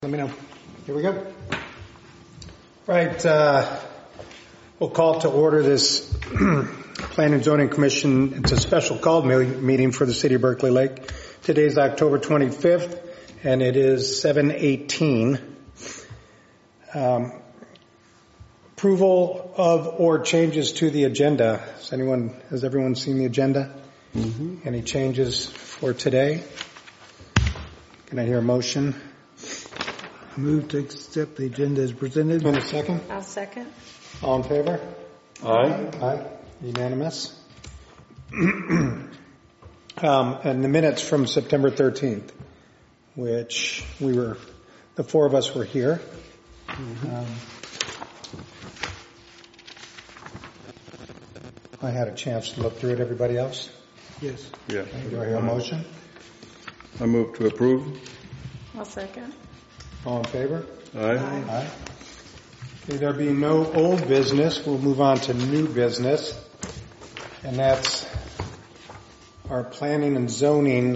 Let me know. Here we go. Right. We'll call to order this Planning and Zoning Commission. It's a special called meeting for the City of Berkeley Lake. Today's October 25th, and it is 7:18. Approval of or changes to the agenda. Has everyone seen the agenda? Mm-hmm. Any changes for today? Can I hear a motion? Move to accept the agenda as presented. In a second. I'll second. All in favor? Aye. Aye. Unanimous. And the minutes from September 13th, which the four of us were here. Mm-hmm. I had a chance to look through it. Everybody else? Yes. Yeah. Do I hear a motion? I move to approve. I'll second. All in favor? Aye. Aye. Okay, there being no old business, we'll move on to new business. And that's our planning and zoning,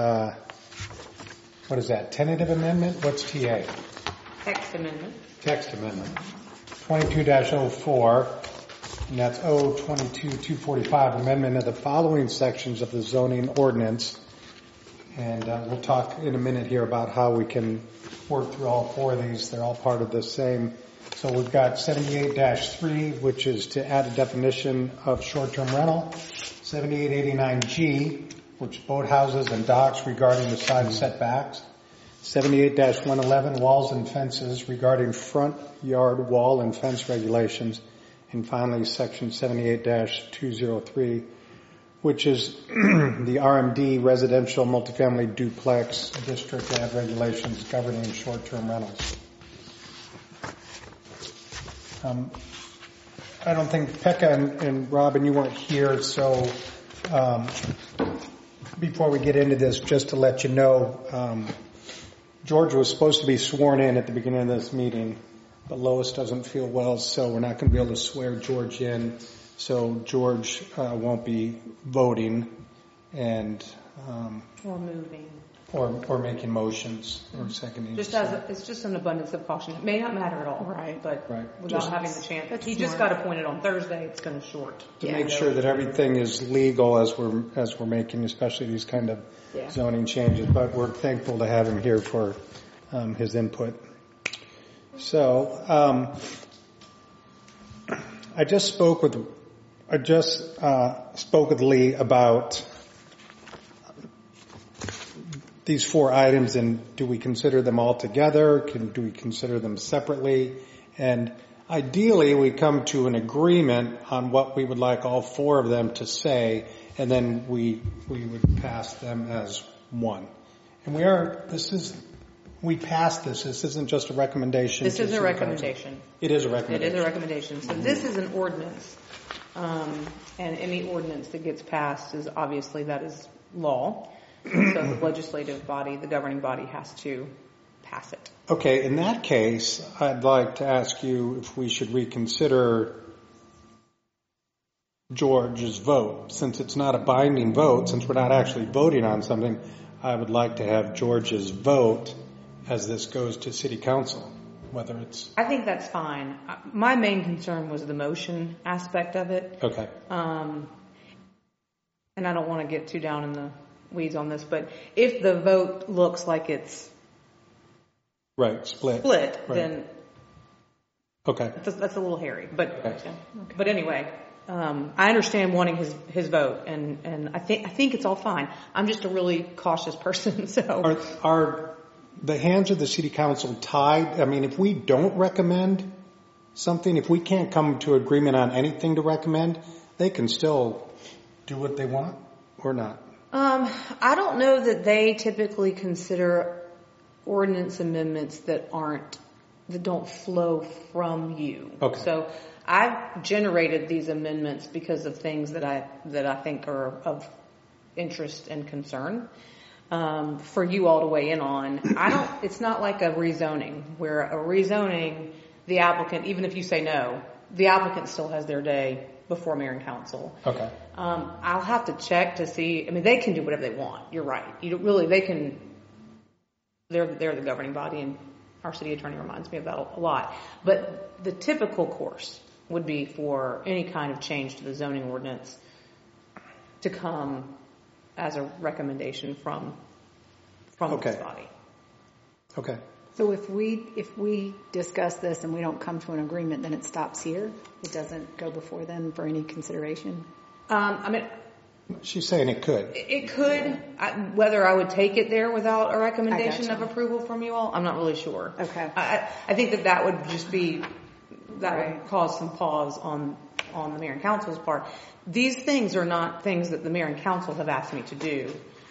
what is that, tentative amendment? What's TA? Text amendment. Text amendment. 22-04, and that's 022-245, amendment of the following sections of the zoning ordinance. And we'll talk in a minute here about how we can work through all four of these. They're all part of the same. So we've got 78-3, which is to add a definition of short-term rental. 7889G, which boathouses and docks regarding the side setbacks. 78-111, walls and fences regarding front yard wall and fence regulations. And finally, section 78-203, which is the RMD residential multifamily duplex district to have regulations governing short-term rentals. I don't think Pekka and Robin, you weren't here, so before we get into this, just to let you know, George was supposed to be sworn in at the beginning of this meeting, but Lois doesn't feel well, so we're not going to be able to swear George in. So George won't be voting and Or moving. or making motions or seconding. It's just an abundance of caution. It may not matter at all, right? Without having the chance, he just got appointed on Thursday. It's going to short to make sure that everything is legal as we're making, especially these kind of zoning changes. But we're thankful to have him here for his input. So I just spoke with Lee about these four items, and do we consider them all together? Do we consider them separately? And ideally, we come to an agreement on what we would like all four of them to say, and then we would pass them as one. And we passed this. This isn't just a recommendation. This is a recommendation. It is a recommendation. It is a recommendation. So this is an ordinance. And any ordinance that gets passed is obviously that is law. So the legislative body, the governing body, has to pass it. Okay, in that case, I'd like to ask you if we should reconsider George's vote. Since it's not a binding vote, since we're not actually voting on something, I would like to have George's vote as this goes to City Council. I think that's fine. My main concern was the motion aspect of it. Okay. And I don't want to get too down in the weeds on this, but if the vote looks like it's split, right. Then okay, that's a little hairy. But But anyway, I understand wanting his vote, and I think it's all fine. I'm just a really cautious person, so are the hands of the City Council tied? I mean, if we don't recommend something, if we can't come to agreement on anything to recommend, they can still do what they want or not? I don't know that they typically consider ordinance amendments that don't flow from you. Okay. So I've generated these amendments because of things that I think are of interest and concern. For you all to weigh in on. It's not like a rezoning, where a rezoning, the applicant, even if you say no, the applicant still has their day before mayor and council. Okay. I'll have to check to see. I mean, they can do whatever they want. You're right. They're the governing body, and Our city attorney reminds me of that a lot. But the typical course would be for any kind of change to the zoning ordinance to come as a recommendation from this body. Okay. So if we discuss this and we don't come to an agreement, then it stops here? It doesn't go before then for any consideration? I mean, She's saying it could. it could. Whether I would take it there without a recommendation of approval from you all, I'm not really sure. Okay. I think that would just be, would cause some pause on the mayor and council's part. These things are not things that the mayor and council have asked me to do.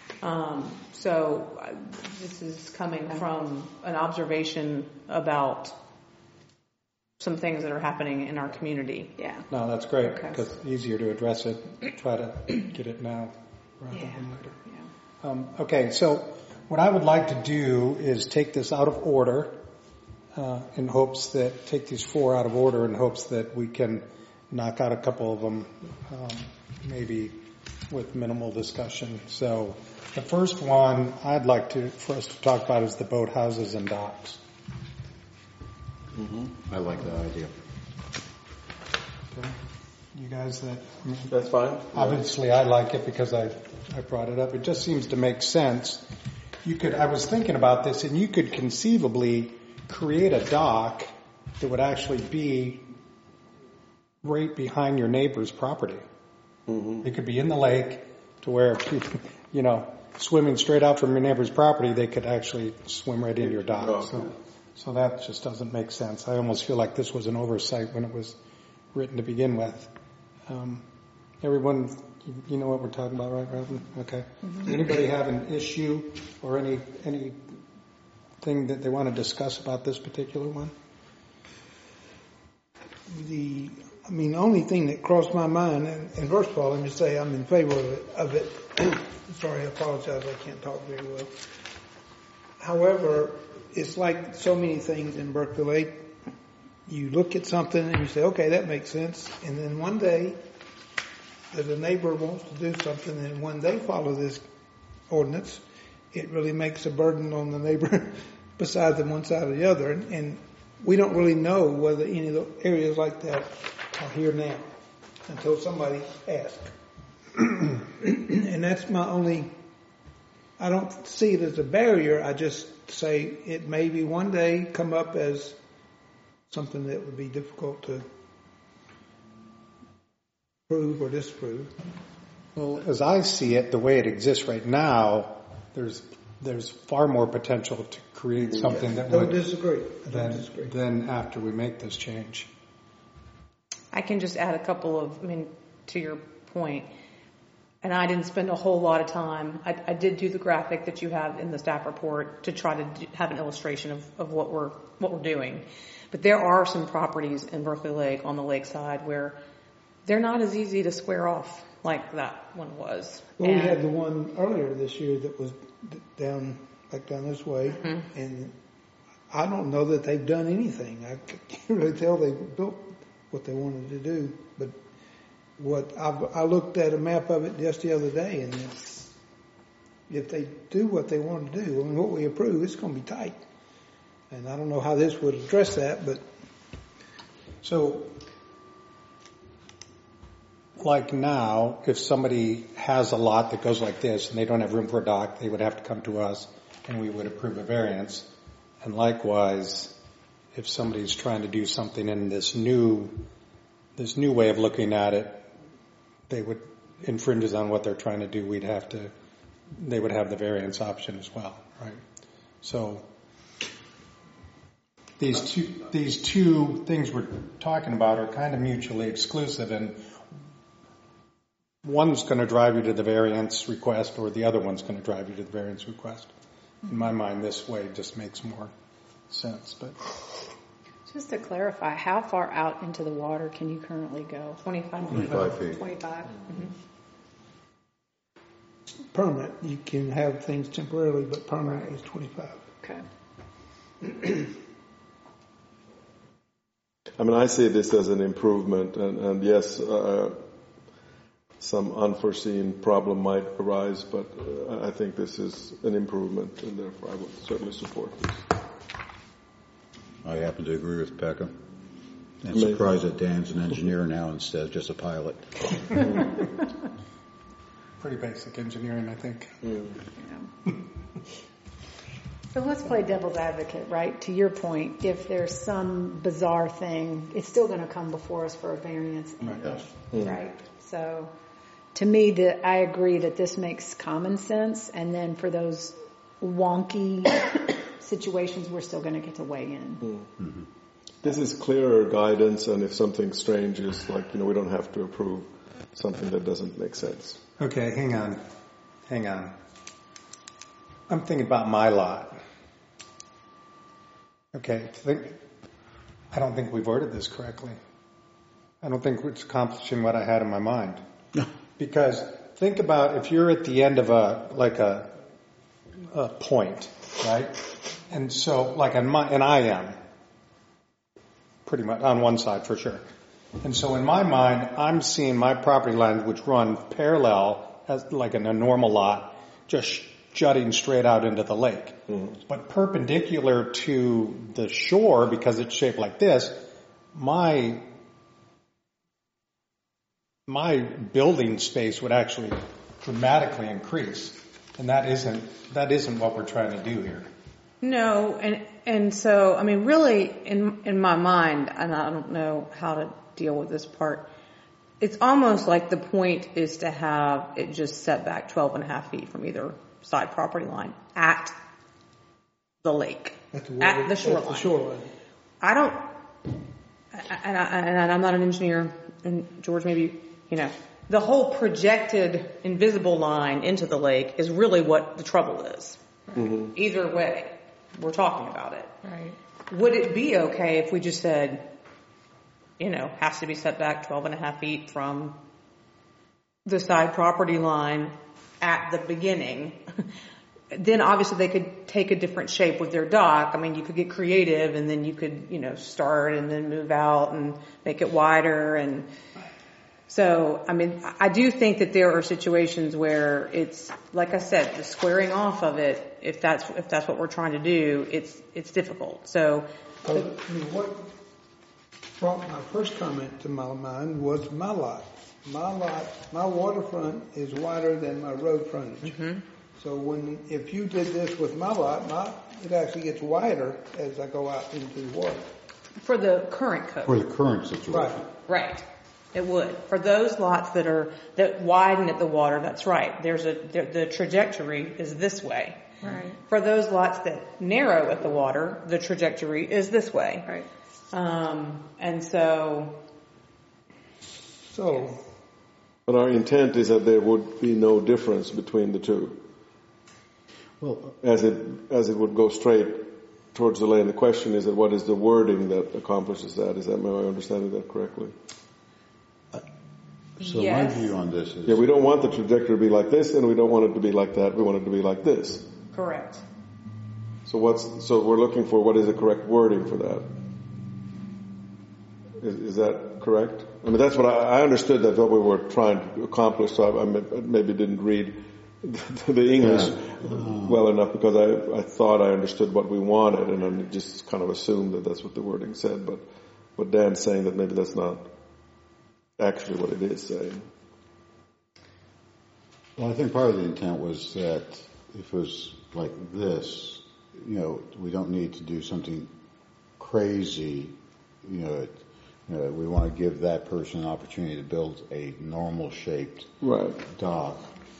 So this is coming from an observation about some things that are happening in our community. Yeah. No, that's great, Okay. because it's easier to address it, try to get it now rather than later. Yeah. Okay, so what I would like to do is take this out of order in hopes that, take these 4 out of order in hopes that we can knock out a couple of them, maybe with minimal discussion. So the first one I'd like for us to talk about is the boathouses and docks. I like that idea. Okay. You guys That's fine. obviously I like it because I brought it up. It just seems to make sense. I was thinking about this, and you could conceivably create a dock that would actually be right behind your neighbor's property. It could be in the lake to where people, swimming straight out from your neighbor's property, they could actually swim right into your dock. So that just doesn't make sense. I almost feel like this was an oversight when it was written to begin with. Everyone, you know what we're talking about, right, Robin? Okay. Does anybody have an issue or anything that they want to discuss about this particular one? The only thing that crossed my mind, and first of all, let me say I'm in favor of it. Sorry, I apologize, I can't talk very well. However, it's like so many things in Berkeley Lake. You look at something and you say, okay, that makes sense. And then one day, the neighbor wants to do something, and when they follow this ordinance, it really makes a burden on the neighbor besides on one side or the other. And we don't really know whether any of the areas like that are here now until somebody asks. And that's my only, I don't see it as a barrier. I just say it may be one day come up as something that would be difficult to prove or disprove. Well, as I see it, the way it exists right now, there's far more potential to create something that Don't would disagree. than after we make this change. I can just add a couple of, to your point, and I didn't spend a whole lot of time. I did do the graphic that you have in the staff report to try to have an illustration of what we're doing. But there are some properties in Berkeley Lake on the lakeside where they're not as easy to square off like that one was. Well, we had the one earlier this year that was down this way, and I don't know that they've done anything. I can't really tell they built what they wanted to do, but I looked at a map of it just the other day, and if they do what they want to do, what we approve, it's going to be tight. And I don't know how this would address that, but So, like now, if somebody has a lot that goes like this and they don't have room for a dock, they would have to come to us and we would approve a variance. And likewise, if somebody's trying to do something in this new way of looking at it, they would infringes on what they're trying to do. They would have the variance option as well, right? So these two things we're talking about are kind of mutually exclusive, and one's going to drive you to the variance request, or the other one's going to drive you to the variance request. In my mind, this way just makes more sense. But Just to clarify, how far out into the water can you currently go? 25 feet. 25? permanent. You can have things temporarily, but permanent is 25. Okay. I see this as an improvement, and yes, some unforeseen problem might arise, but I think this is an improvement, and therefore I would certainly support this. I happen to agree with Pekka. And surprised that Dan's an engineer now instead of just a pilot. Pretty basic engineering, I think. So let's play devil's advocate, right? To your point, if there's some bizarre thing, it's still going to come before us for a variance, right? So to me, I agree that this makes common sense, and then for those wonky situations, we're still going to get to weigh in. Mm-hmm. This is clearer guidance, and if something strange is like, we don't have to approve something that doesn't make sense. Okay, hang on. I'm thinking about my lot. Okay, I don't think we've worded this correctly. I don't think it's accomplishing what I had in my mind. Because think about if you're at the end of a point, right? And so, and I am pretty much on one side for sure. And so in my mind, I'm seeing my property lines which run parallel as like in a normal lot, just jutting straight out into the lake. Mm-hmm. But perpendicular to the shore, because it's shaped like this, my building space would actually dramatically increase. And that isn't what we're trying to do here. No, and so, I mean, really, in my mind, and I don't know how to deal with this part, it's almost like the point is to have it just set back 12.5 feet from either side property line at the lake, at the shoreline. I don't, and I'm not an engineer, and George, maybe, the whole projected invisible line into the lake is really what the trouble is. Mm-hmm. Either way, we're talking about it. Right. Would it be okay if we just said, has to be set back 12.5 feet from the side property line at the beginning? Then obviously they could take a different shape with their dock. I mean, you could get creative, and then you could, start and then move out and make it wider. And so, I mean, I do think that there are situations where it's, like I said, the squaring off of it, if that's what we're trying to do, it's difficult. So, what brought my first comment to my mind was my lot. My waterfront is wider than my road frontage. Mm-hmm. So if you did this with my lot, it actually gets wider as I go out into the water. For the current code. For the current situation. Right. It would. For those lots that widen at the water, that's right. The trajectory is this way. Right. For those lots that narrow at the water, the trajectory is this way. Right. And so. But our intent is that there would be no difference between the two. Well, as it would go straight towards the lane. The question is that what is the wording that accomplishes that? Am I understanding that correctly? So yes. My view on this is... Yeah, we don't want the trajectory to be like this, and we don't want it to be like that. We want it to be like this. Correct. So we're looking for what is the correct wording for that. Is that correct? I mean, that's what I understood. That's what we were trying to accomplish. So I maybe didn't read the English well enough, because I thought I understood what we wanted, and I just kind of assumed that that's what the wording said. But what Dan's saying, that maybe that's not actually what it is saying. Well, I think part of the intent was that if it was like this, we don't need to do something crazy. We want to give that person an opportunity to build a normal shaped dock.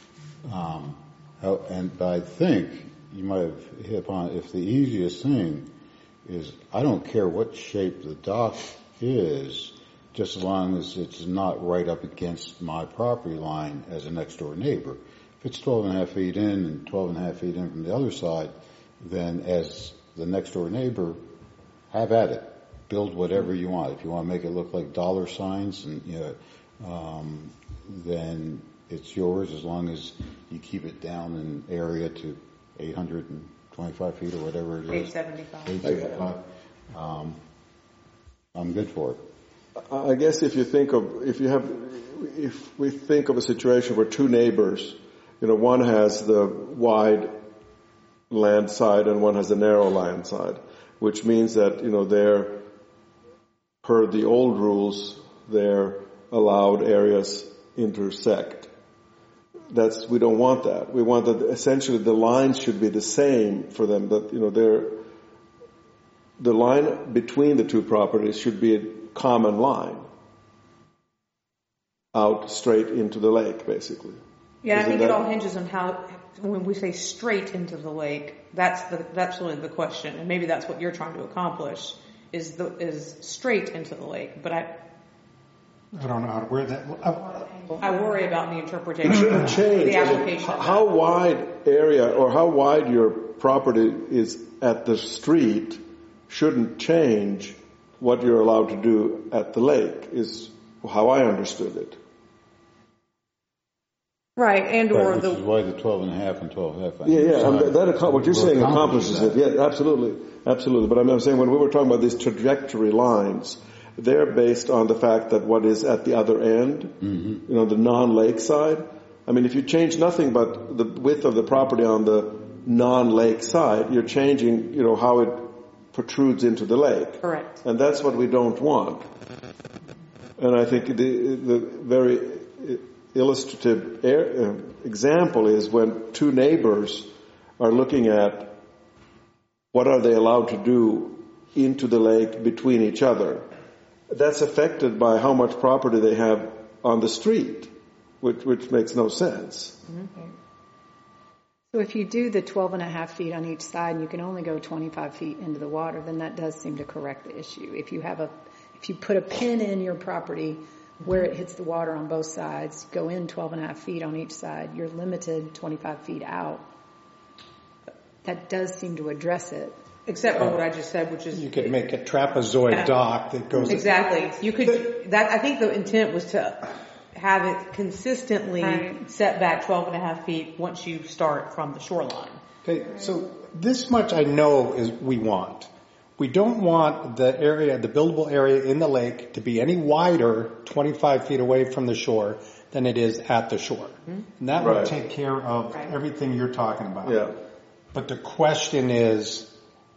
But I think you might have hit upon, if the easiest thing is, I don't care what shape the dock is, just as long as it's not right up against my property line as a next door neighbor. If it's 12.5 feet in and 12.5 feet in from the other side, then as the next door neighbor, have at it. Build whatever you want. If you want to make it look like dollar signs, and then it's yours, as long as you keep it down in area to 825 feet or whatever it is. 875. I'm good for it. I guess if we think of a situation where two neighbors, one has the wide land side and one has the narrow land side, which means that, they're, per the old rules, their allowed areas intersect. We don't want that. We want that essentially the lines should be the same for them, that, the line between the two properties should be a common line out straight into the lake, basically. Yeah, I think it all hinges on how, when we say straight into the lake, that's really the question, and maybe that's what you're trying to accomplish, is straight into the lake. But I don't know how to word that. I worry about the interpretation, change. the application. How wide area or how wide your property is at the street shouldn't change what you're allowed to do at the lake, is how I understood it. Right, and or which is why the 12.5 and 12.5. Yeah. What you're saying accomplishes it. Yeah, absolutely. But I'm saying when we were talking about these trajectory lines, they're based on the fact that what is at the other end, the non-lake side. I mean, if you change nothing but the width of the property on the non-lake side, you're changing, how it protrudes into the lake. Correct. And that's what we don't want. And I think the very illustrative example is when two neighbors are looking at what are they allowed to do into the lake between each other. That's affected by how much property they have on the street, which makes no sense. Mm-hmm. So if you do the 12.5 feet on each side and you can only go 25 feet into the water, then that does seem to correct the issue. If you put a pin in your property where it hits the water on both sides, go in 12.5 feet on each side, you're limited 25 feet out. That does seem to address it. Except for what I just said, which is you could make a trapezoid dock that goes exactly. You could. That I think the intent was to have it consistently set back 12.5 feet once you start from the shoreline. Okay, so this much I know is we want. We don't want the buildable area in the lake to be any wider 25 feet away from the shore than it is at the shore. Mm-hmm. And that would take care of everything you're talking about. Yeah. But the question is,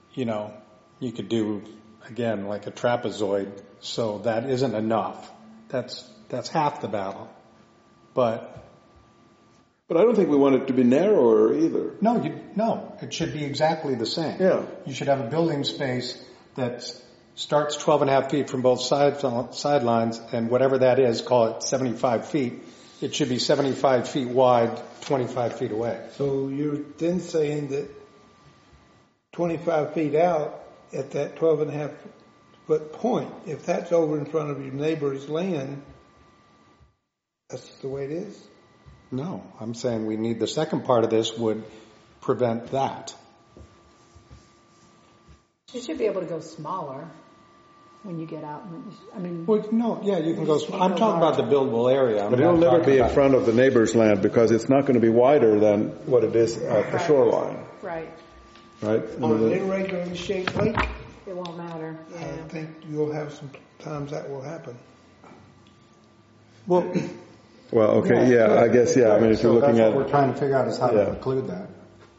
you could do, again, like a trapezoid, so that isn't enough. That's half the battle. But I don't think we want it to be narrower either. No, it should be exactly the same. Yeah. You should have a building space that starts 12.5 feet from both sidelines, and whatever that is, call it 75 feet. It should be 75 feet wide, 25 feet away. So you're then saying that 25 feet out at that 12.5 foot point, if that's over in front of your neighbor's land, that's the way it is? No, I'm saying we need the second part of this would prevent that. You should be able to go smaller when you get out. You can go. I'm talking about the buildable area. But it'll never be in front of the neighbor's land because it's not going to be wider than what it is at the shoreline. Right. Right? On an irregularly shaped lake, it won't matter. Yeah. I think you'll have some times that will happen. Well, okay, I guess, I mean, if you're looking at... what we're trying to figure out is how to include that.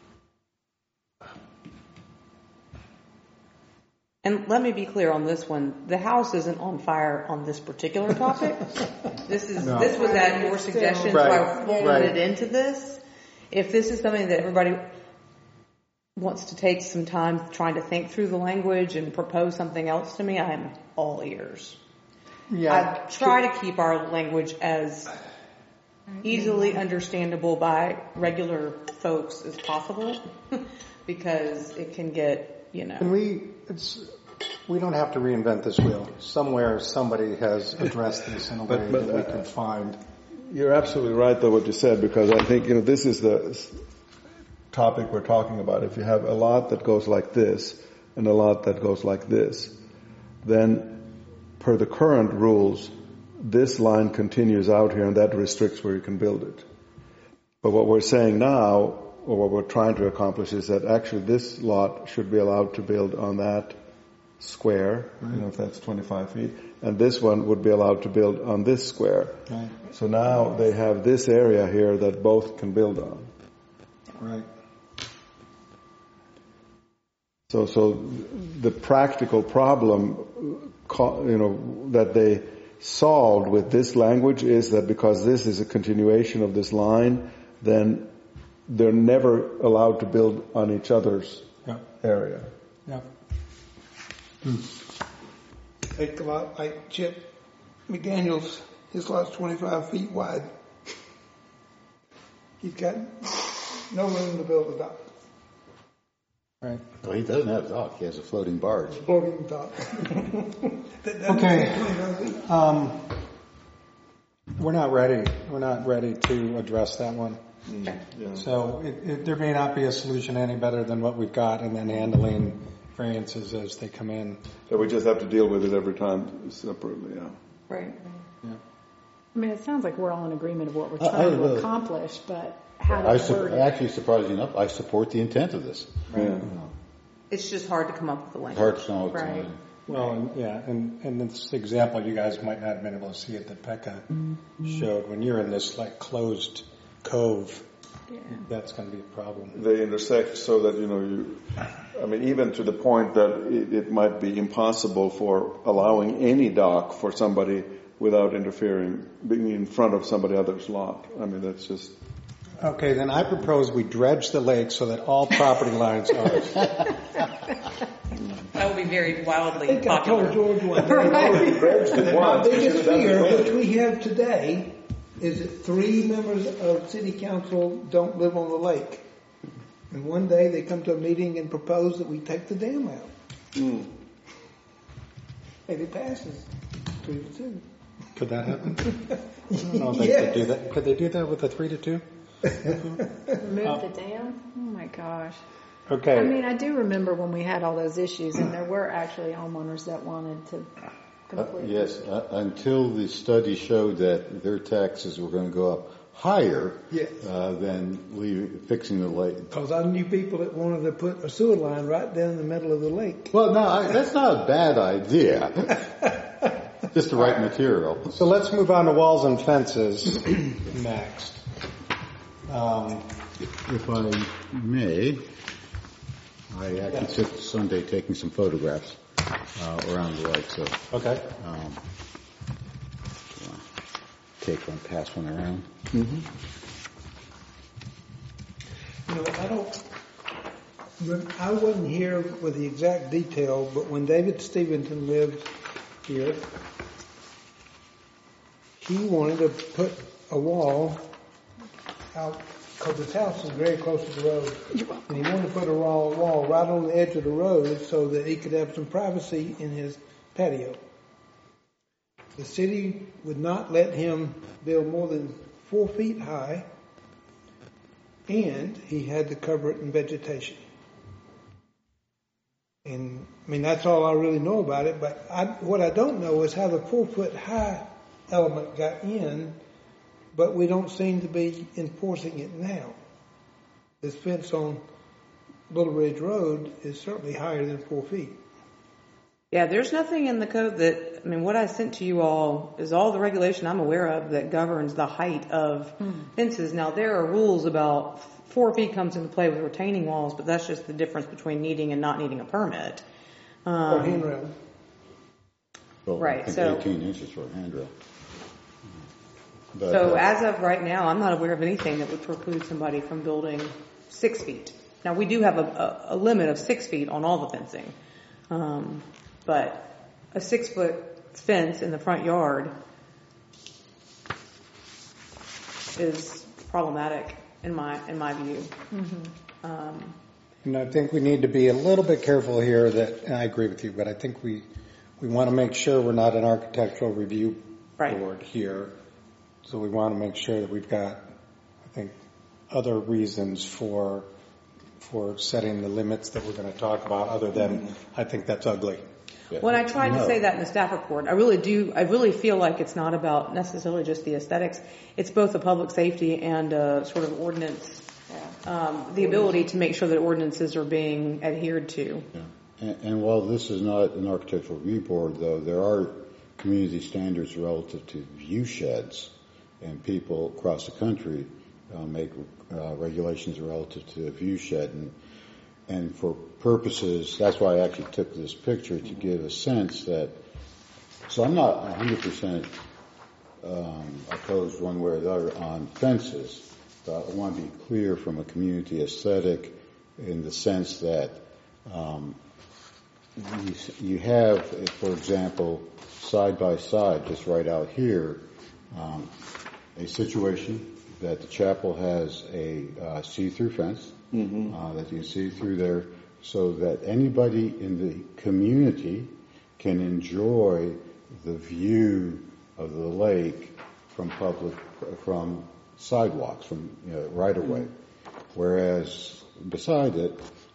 And let me be clear on this one. The house isn't on fire on this particular topic. This was at your suggestion, so I folded it into this. If this is something that everybody wants to take some time trying to think through the language and propose something else to me, I am all ears. Yeah. I try to keep our language as easily understandable by regular folks as possible because it can get, And we don't have to reinvent this wheel. Somewhere somebody has addressed this in a way that we can find. You're absolutely right, though, what you said, because I think, this is the topic we're talking about. If you have a lot that goes like this and a lot that goes like this, then per the current rules, this line continues out here and that restricts where you can build it. But what we're saying now, or what we're trying to accomplish, is that actually this lot should be allowed to build on that square, if that's 25 feet, and this one would be allowed to build on this square. Right. So now they have this area here that both can build on. Right. So the practical problem, that they solved with this language is that because this is a continuation of this line, then they're never allowed to build on each other's area. Yeah. Take a lot like Chip McDaniels, his lot's 25 feet wide. He's got no room to build a dock. Right. Well, he doesn't have a dock. He has a floating barge. Floating dock. Okay. We're not ready. We're not ready to address that one. Yeah. So there may not be a solution any better than what we've got, and then handling variances as they come in. So we just have to deal with it every time separately. Yeah. Right. Yeah. I mean, it sounds like we're all in agreement of what we're trying to accomplish, but how to word it. Actually, surprisingly enough, I support the intent of this. Yeah. It's just hard to come up with the language. Hard to know what's Right. Well, and this example, you guys might not have been able to see it that Pekka showed. When you're in this like closed cove, that's going to be a problem. They intersect so that, even to the point that it might be impossible for allowing any dock for somebody without interfering, being in front of somebody else's lot. I mean, that's just... Okay, then I propose we dredge the lake so that all property lines are... That would be very I wildly think I told popular. George one day, my once. biggest fear, which we have today, is that 3 members of city council don't live on the lake. And one day they come to a meeting and propose that we take the dam out. And it passes 3-2. Could that happen? I don't know if they could do that. Could they do that with a 3-2? Remove the dam? Oh my gosh. Okay. I mean, I do remember when we had all those issues, and there were actually homeowners that wanted to completely. Yes, until the study showed that their taxes were going to go up higher than fixing the lake. Because I knew people that wanted to put a sewer line right down the middle of the lake. Well, no, that's not a bad idea. Just the right material. So let's move on to walls and fences next. If I may, I actually took Sunday taking some photographs around the lake, so Okay. take one, pass one around. I wasn't here with the exact detail, but when David Stevenson lived here, he wanted to put a wall out, because his house is very close to the road. And he wanted to put a wall right on the edge of the road so that he could have some privacy in his patio. The city would not let him build more than 4 feet high, and he had to cover it in vegetation. And, I mean, that's all I really know about it, but what I don't know is how the 4 foot high element got in, but we don't seem to be enforcing it now. This fence on Little Ridge Road is certainly higher than 4 feet. Yeah, there's nothing in the code that, what I sent to you all is all the regulation I'm aware of that governs the height of fences. Now, there are rules about 4 feet comes into play with retaining walls, but that's just the difference between needing and not needing a permit. Or handrail. Well, Right, I think so- 18 inches for a handrail. But, So as of right now, I'm not aware of anything that would preclude somebody from building 6 feet. Now, we do have a limit of 6 feet on all the fencing. But a 6-foot fence in the front yard is problematic in my view. And I think we need to be a little bit careful here that, and I agree with you, but I think we want to make sure we're not an architectural review board here. So we want to make sure that we've got, I think, other reasons for setting the limits that we're going to talk about other than, I think that's ugly. When I tried to say that in the staff report, I really feel like it's not about necessarily just the aesthetics. It's both a public safety and a sort of ordinance, the ability to make sure that ordinances are being adhered to. Yeah. And while this is not an architectural review board, though, there are community standards relative to view sheds, and people across the country make regulations relative to a view shed. And and for purposes, that's why I actually took this picture to give a sense that, so I'm not 100% opposed one way or the other on fences, but I want to be clear from a community aesthetic in the sense that you have, for example, side by side, just right out here, a situation that the chapel has a see-through fence that you can see through there, so that anybody in the community can enjoy the view of the lake from sidewalks, from right away. Whereas beside it,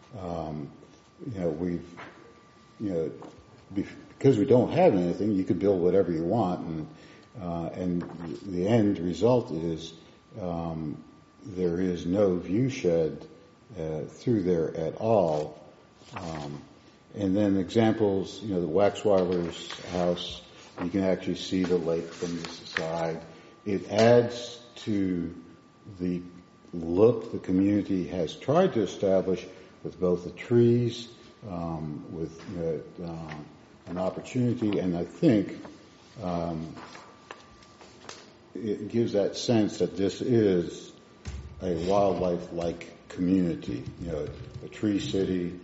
because we don't have anything, you could build whatever you want, and the end result is there is no view shed through there at all. And then examples, the Waxweiler's house, you can actually see the lake from this side. It adds to the look the community has tried to establish with both the trees, with an opportunity, and I think it gives that sense that this is a wildlife-like community, a tree city.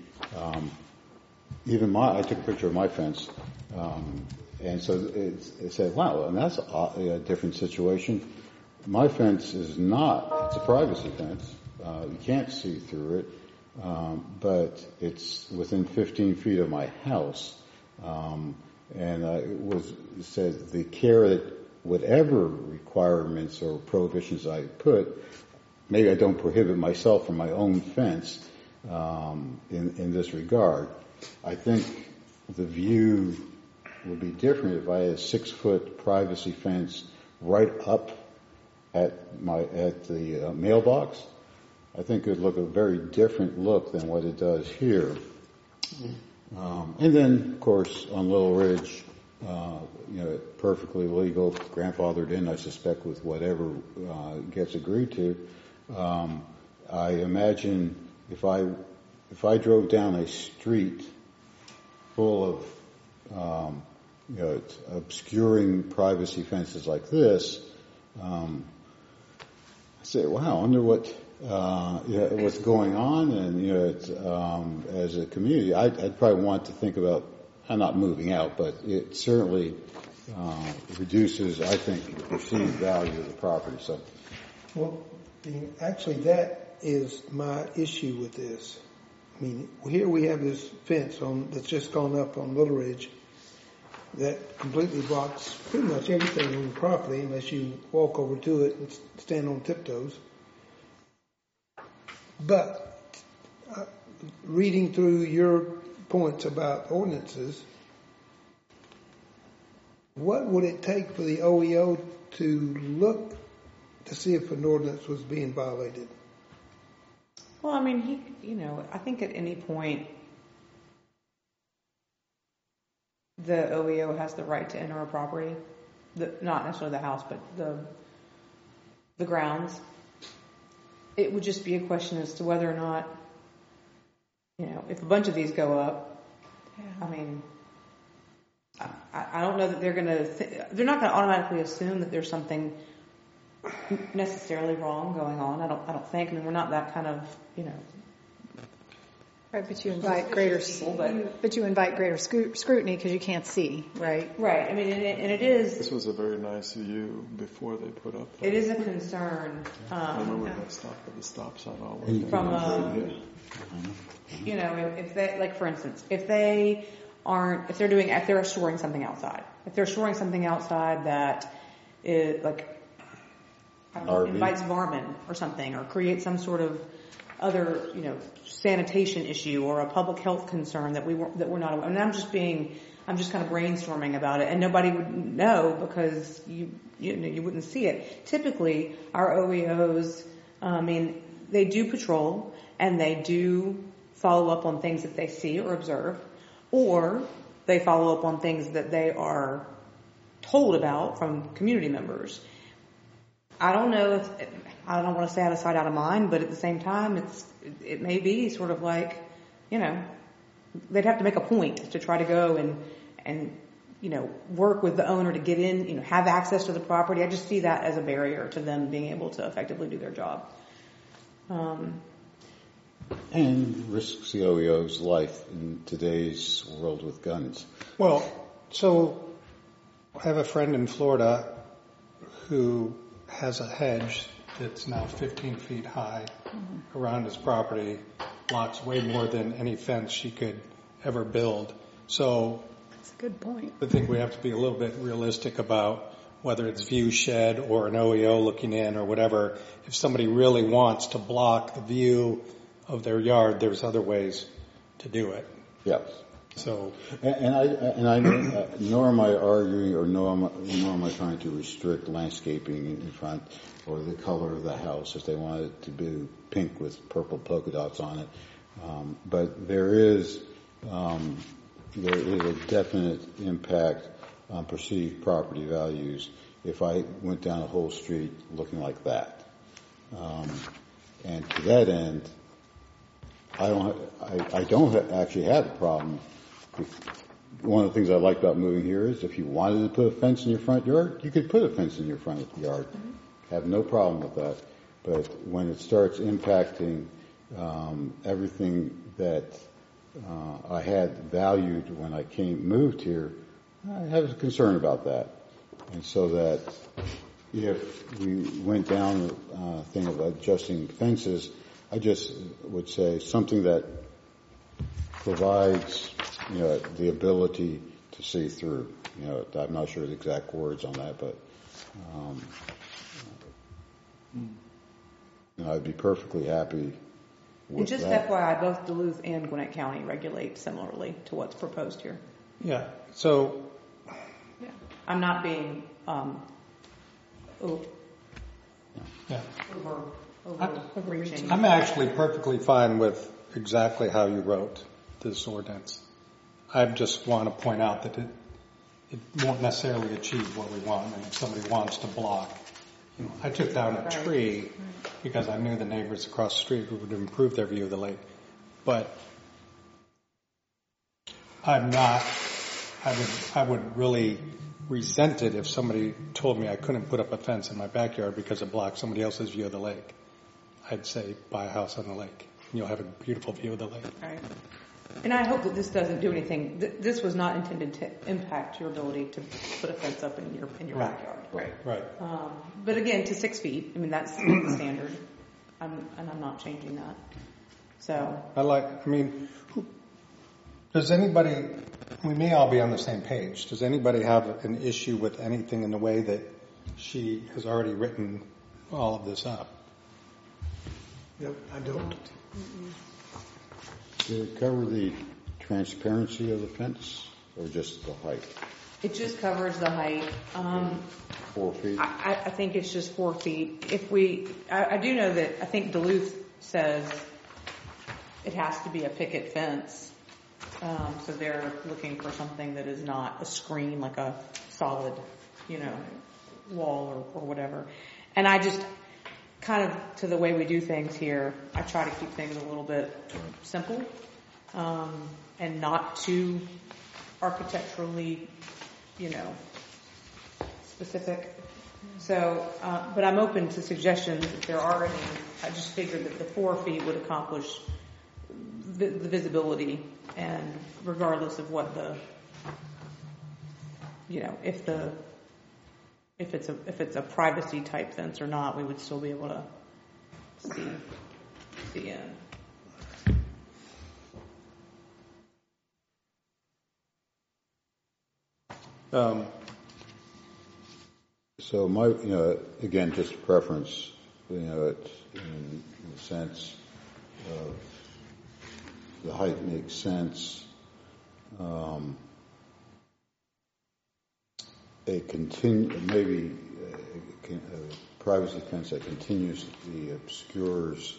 I took a picture of my fence, and so it said, wow, and that's a different situation. My fence is not, it's a privacy fence. You can't see through it, but it's within 15 feet of my house. And it said the care that whatever requirements or prohibitions I put, maybe I don't prohibit myself from my own fence in this regard. I think the view would be different if I had a 6-foot privacy fence right up at the mailbox. I think it would look a very different look than what it does here. And then, of course, on Little Ridge, perfectly legal, grandfathered in, I suspect, with whatever gets agreed to. I imagine if I drove down a street full of obscuring privacy fences like this, I say, wow, I wonder what's going on, and as a community, I'd probably want to think about, I'm not moving out, but it certainly reduces, I think, the perceived value of the property. So, Well, actually, that is my issue with this. I mean, here we have this fence that's just gone up on Little Ridge that completely blocks pretty much everything on the property unless you walk over to it and stand on tiptoes. But reading through your points about ordinances, what would it take for the OEO to look to see if an ordinance was being violated? Well, I mean, I think at any point the OEO has the right to enter a property, not necessarily the house, but the grounds. It would just be a question as to whether or not, if a bunch of these go up, I mean, I don't know that they're not going to automatically assume that there's something necessarily wrong going on. I don't think. I mean, we're not that kind of, Right, but you invite greater scrutiny because you can't see, right? Right. I mean, and it is. This was a very nice view before they put up. It is a concern. I remember that stop at the stop sign always. From if they, like, for instance, if they're storing something outside, that is like, invites varmint or something, or creates some sort of other, sanitation issue or a public health concern that we're not aware. And I'm just kind of brainstorming about it, and nobody would know because you wouldn't see it. Typically, our OEOs, they do patrol and they do follow up on things that they see or observe, or they follow up on things that they are told about from community members. I don't know I don't want to say out of sight, out of mind, but at the same time, it may be sort of like they'd have to make a point to try to go and work with the owner to get in, have access to the property. I just see that as a barrier to them being able to effectively do their job. And risks the OEO's life in today's world with guns. Well, so I have a friend in Florida who has a hedge that's now 15 feet high around his property, blocks way more than any fence she could ever build. So That's a good point. I think we have to be a little bit realistic about whether it's view shed or an OEO looking in or whatever. If somebody really wants to block the view of their yard, there's other ways to do it. Yes. So, nor am I arguing or nor am I trying to restrict landscaping in front or the color of the house if they want it to be pink with purple polka dots on it. But there is a definite impact on perceived property values if I went down a whole street looking like that. And to that end, I don't actually have a problem. One of the things I like about moving here is if you wanted to put a fence in your front yard, you could put a fence in your front yard. Have no problem with that. But when it starts impacting everything that I had valued when I moved here, I have a concern about that. And so that if we went down the thing of adjusting fences, I just would say something that provides, the ability to see through. I'm not sure the exact words on that, but I'd be perfectly happy with And just that. FYI, both Duluth and Gwinnett County regulate similarly to what's proposed here. yeah. So, I'm not being yeah. overreaching. I'm actually perfectly fine with exactly how you wrote this ordinance. I just want to point out that it won't necessarily achieve what we want. And if somebody wants to block, I took down a tree because I knew the neighbors across the street who would improve their view of the lake. But I would really resent it if somebody told me I couldn't put up a fence in my backyard because it blocked somebody else's view of the lake. I'd say buy a house on the lake and you'll have a beautiful view of the lake. Right. And I hope that this doesn't do anything. This was not intended to impact your ability to put a fence up in your backyard. Right. But again, to 6 feet, that's the standard. I'm not changing that. So. Does anybody, we may all be on the same page. Does anybody have an issue with anything in the way that she has already written all of this up? Nope, I don't. Did it cover the transparency of the fence or just the height? It just covers the height. 4 feet? I think it's just 4 feet. I do know that I think Duluth says it has to be a picket fence. So they're looking for something that is not a screen, like a solid, wall or whatever. And I just kind of, to the way we do things here, I try to keep things a little bit simple, and not too architecturally, specific. So, but I'm open to suggestions if there are any. I just figured that the 4 feet would accomplish the visibility, and regardless of what if it's a privacy type fence or not, we would still be able to see in. So my, again, just preference, it's in the sense of the height makes sense. Maybe a privacy fence that continuously obscures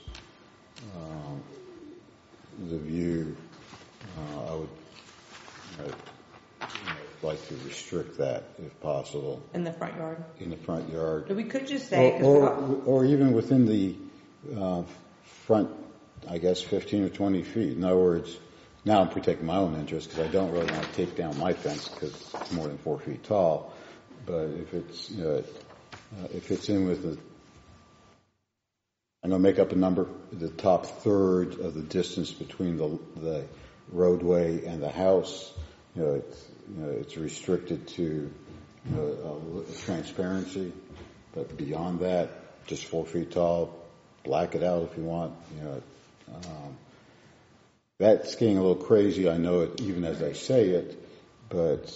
the view. I would like to restrict that if possible. In the front yard? In the front yard. But we could just say... Or even within the front I guess 15 or 20 feet. In other words, now I'm protecting my own interest because I don't really want to take down my fence because it's more than 4 feet tall. But if it's in with I'm going to make up a number, the top third of the distance between the roadway and the house, it's restricted to transparency. But beyond that, just 4 feet tall, black it out if you want. That's getting a little crazy. I know it even as I say it, but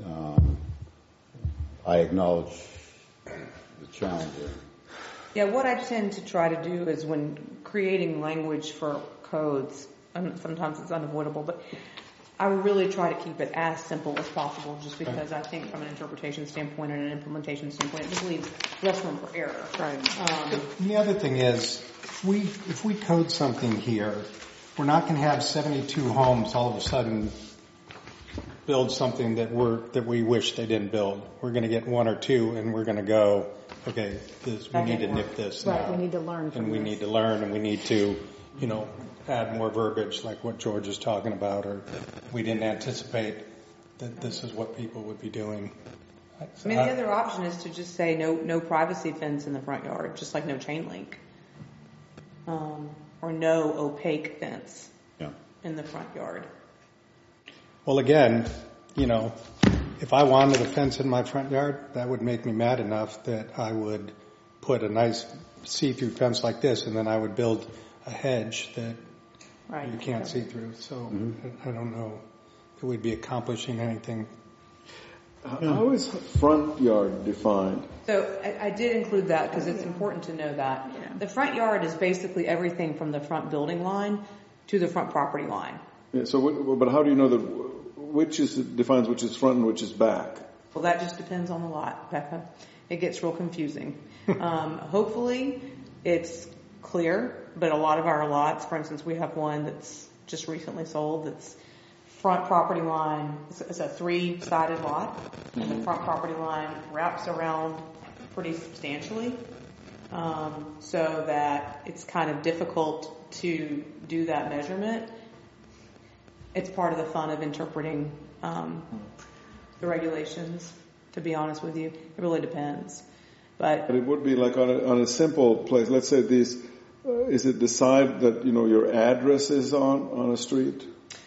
I acknowledge the challenge there. Yeah, what I tend to try to do is when creating language for codes, and sometimes it's unavoidable, but I really try to keep it as simple as possible just because I think from an interpretation standpoint and an implementation standpoint, it just leaves less room for error. Right. And the other thing is, if we code something here, we're not going to have 72 homes all of a sudden build something that we wish they didn't build. We're going to get one or two, and we're going to go, okay, we need to nip this Right, now. we need to learn from and we this. need to learn, and we need to, add more verbiage like what George is talking about, or we didn't anticipate that this is what people would be doing. I mean, the other option is to just say no privacy fence in the front yard, just like no chain link, or no opaque fence in the front yard. Well, again, if I wanted a fence in my front yard, that would make me mad enough that I would put a nice see-through fence like this, and then I would build a hedge that you can't see through. So I don't know if we'd be accomplishing anything. How is front yard defined? So I did include that because it's important to know that. Yeah. The front yard is basically everything from the front building line to the front property line. Yeah, but how do you know which defines which is front and which is back? Well, that just depends on the lot, Becca. It gets real confusing. Hopefully it's clear, but a lot of our lots, for instance, we have one that's just recently sold that's front property line. It's a 3-sided lot, and the front property line wraps around pretty substantially, so that it's kind of difficult to do that measurement. It's part of the fun of interpreting the regulations, to be honest with you. It really depends. But it would be like on a simple place. Let's say is it the side that your address is on a street?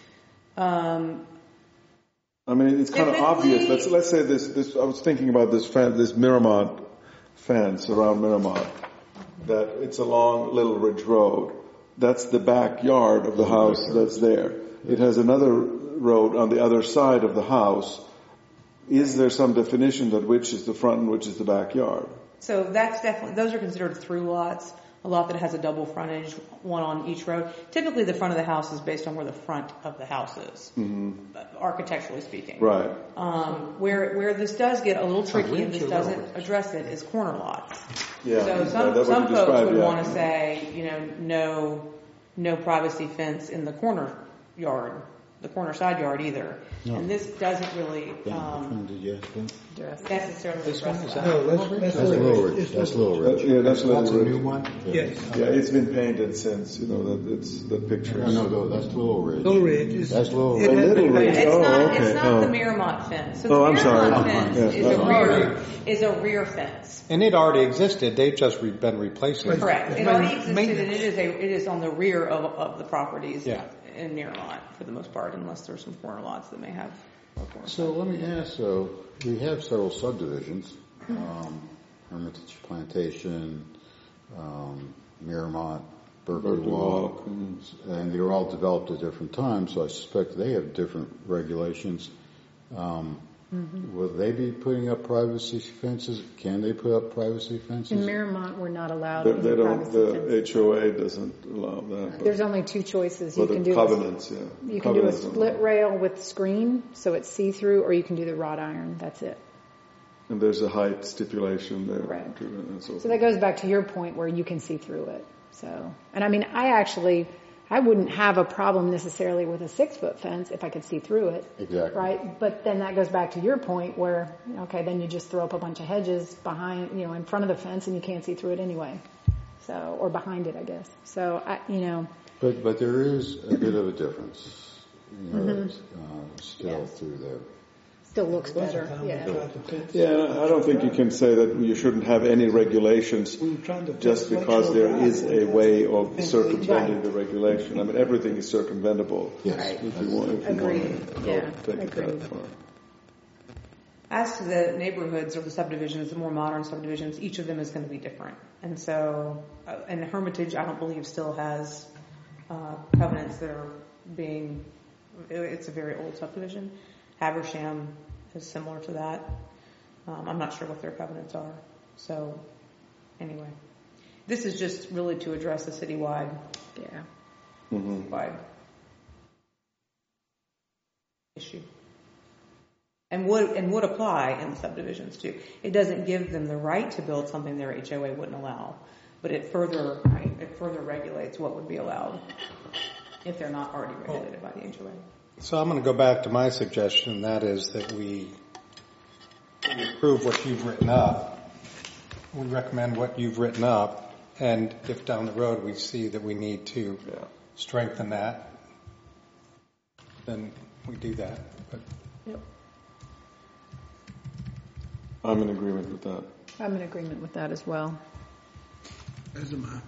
I mean, it's kind of obvious. Let's say this. I was thinking about this Miramont fence around Miramont. That it's along Little Ridge Road. That's the backyard of the house that's there. It has another road on the other side of the house. Is there some definition that which is the front and which is the backyard? So that's definitely, those are considered through lots. A lot that has a double frontage, one on each road. Typically the front of the house is based on where the front of the house is, architecturally speaking. Right. Where this does get a little tricky and this doesn't address it is corner lots. Yeah. So some folks would want to say, no privacy fence in the corner yard, the corner side yard either. No. And this doesn't really necessarily address that. No, that's Little Ridge. That's Little Ridge. Yeah, that's a new one? Yes. Yeah, it's been painted since, the pictures. No, that's Little Ridge. Little Ridge. That's Little Ridge. Little Ridge. It's not the Miramont fence. So the I'm sorry. Miramont fence is a rear fence. And it already existed. They've just been replacing it. Correct. It already existed, and it is on the rear of the properties in Miramont for the most part, unless there's some corner lots that may have. So let me ask, we have several subdivisions, Hermitage Plantation, Miramont, Berkeley Walk, and they were all developed at different times, so I suspect they have different regulations. Will they be putting up privacy fences? Can they put up privacy fences? In Miramont, we're not allowed They any don't. privacy The HOA doesn't allow that. There's only two choices. You the can do covenants, you can do a split rail with screen, so it's see-through, or you can do the wrought iron. That's it. And there's a height stipulation there. Right. So that goes back to your point where you can see through it. So, and I mean, I wouldn't have a problem necessarily with a 6-foot fence if I could see through it. Exactly. Right? But then that goes back to your point where, then you just throw up a bunch of hedges behind, in front of the fence and you can't see through it anyway. So, or behind it, I guess. So, But there is a bit of a difference, still Yes. through there. Still looks Bunch better. of time we Yeah. tried to fix. Yeah, I don't think you can say that you shouldn't have any regulations We were trying to just fix because Lakeshore there Drive. is a way of Right. circumventing the regulation. I mean, everything is circumventable. Yes. Right. If you want Agreed. to Yeah, take it agreed. that far. As to the neighborhoods or the subdivisions, the more modern subdivisions, each of them is going to be different. And so, and Hermitage, I don't believe still has covenants that are being, it's a very old subdivision. Habersham is similar to that. I'm not sure what their covenants are. So, anyway. This is just really to address a citywide wide issue. And would apply in the subdivisions too. It doesn't give them the right to build something their HOA wouldn't allow, but it further regulates what would be allowed if they're not already regulated by the HOA. So I'm going to go back to my suggestion, and that is that we approve what you've written up. We recommend what you've written up, and if down the road we see that we need to strengthen that, then we do that. But Yep. I'm in agreement with that. I'm in agreement with that as well. As am I.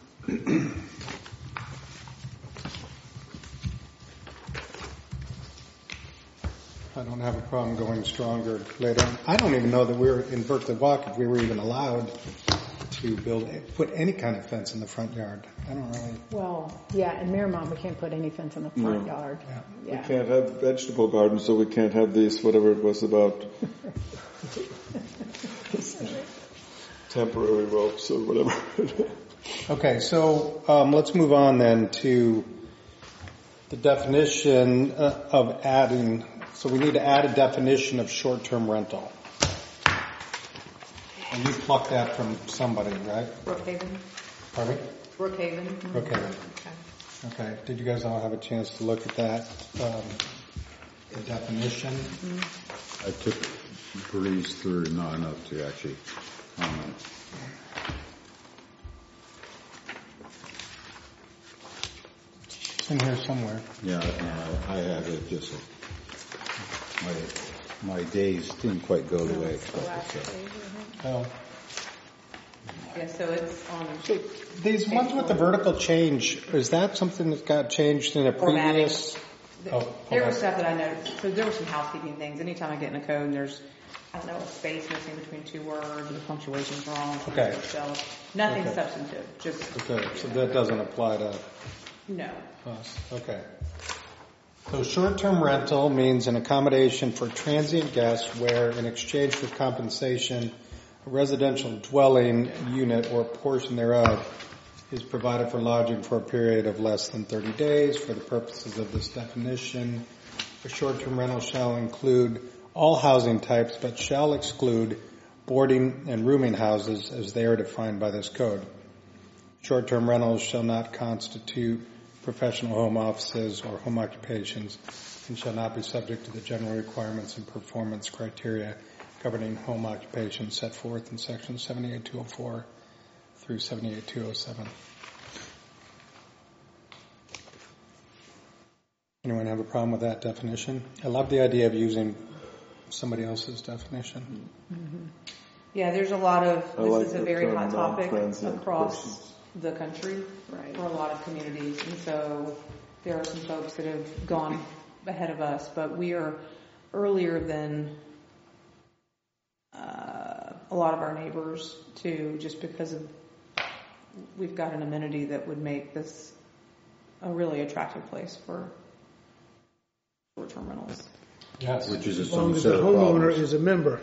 I don't have a problem going stronger later. I don't even know that we're in Berkeley Walk if we were even allowed to put any kind of fence in the front yard. I don't really. Well, yeah, in Miramont we can't put any fence in the front No. yard. Yeah. We can't have vegetable gardens, so we can't have these, whatever it was about, temporary ropes or whatever. Okay, so let's move on then to the definition of adding. So we need to add a definition of short-term rental. And you plucked that from somebody, right? Brookhaven. Pardon me? Brookhaven. Brookhaven. Okay. Did you guys all have a chance to look at that, the definition? I took breeze through, not enough to actually comment. It's in here somewhere. Yeah, I have it. Just my days didn't quite go the way I expected. So. Oh. Yeah, so it's on These ones with the vertical change, is that something that got changed in a formatting. previous? Oh, There okay. was stuff that I noticed. So there were some housekeeping things. Anytime I get in a code and there's, I don't know, a space missing between two words or the punctuation's wrong. Okay. Nothing Okay. substantive. Just, Okay, so that doesn't apply to no. us. Okay. So short-term rental means an accommodation for transient guests where, in exchange for compensation, a residential dwelling unit or portion thereof is provided for lodging for a period of less than 30 days. For the purposes of this definition, a short-term rental shall include all housing types but shall exclude boarding and rooming houses as they are defined by this code. Short-term rentals shall not constitute professional home offices or home occupations and shall not be subject to the general requirements and performance criteria governing home occupations set forth in section 78204 through 78207. Anyone have a problem with that definition? I love the idea of using somebody else's definition. Yeah, there's a lot of, I this like is a the very term hot topic non-transient across persons. the country Right. for a lot of communities. And so there are some folks that have gone ahead of us, but we are earlier than a lot of our neighbors too, just because of we've got an amenity that would make this a really attractive place for short-term rentals. Yes. Which is its As long own as set the of homeowner problems. is a member.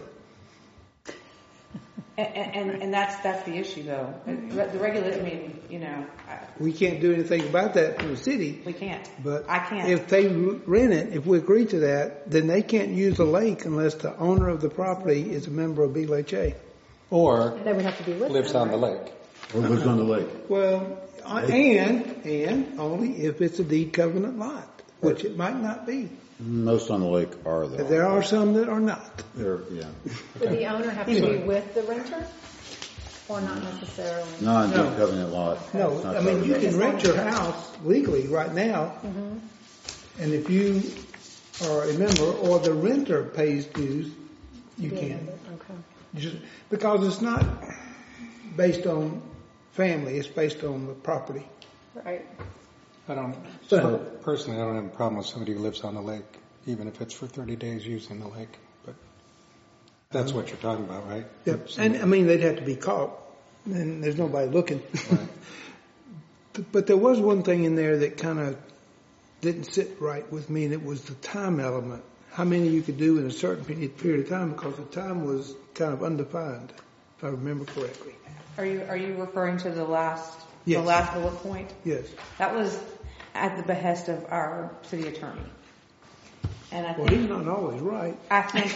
And that's the issue though. The regulate, I mean, you know, We can't do anything about that in the city. we can't. But I can't. if they rent it, if we agree to that, then they can't use the lake unless the owner of the property is a member of BLHA. Or They would have to be with lives them, on the right? lake. Or lives on the lake. Well, and only if it's a deed covenant lot, which it might not be. Most on the lake are though. There are some that are not. They're, yeah. Would the owner have to be with the renter? Or not necessarily. Non-deed covenant lot. No, Not I mean, covered you by can that. rent your house legally right now, and if you are a member or the renter pays dues, you can. Okay. Just because it's not based on family, it's based on the property. Right. Personally, I don't have a problem with somebody who lives on the lake, even if it's for 30 days using the lake. But that's what you're talking about, right? Yep. And I mean, they'd have to be caught, and there's nobody looking. Right. But there was one thing in there that kind of didn't sit right with me, and it was the time element. How many you could do in a certain period of time, because the time was kind of undefined, if I remember correctly. Are you referring to the last Yes. bullet point? Yes. That was at the behest of our city attorney. And I Well, think he's not always right. I think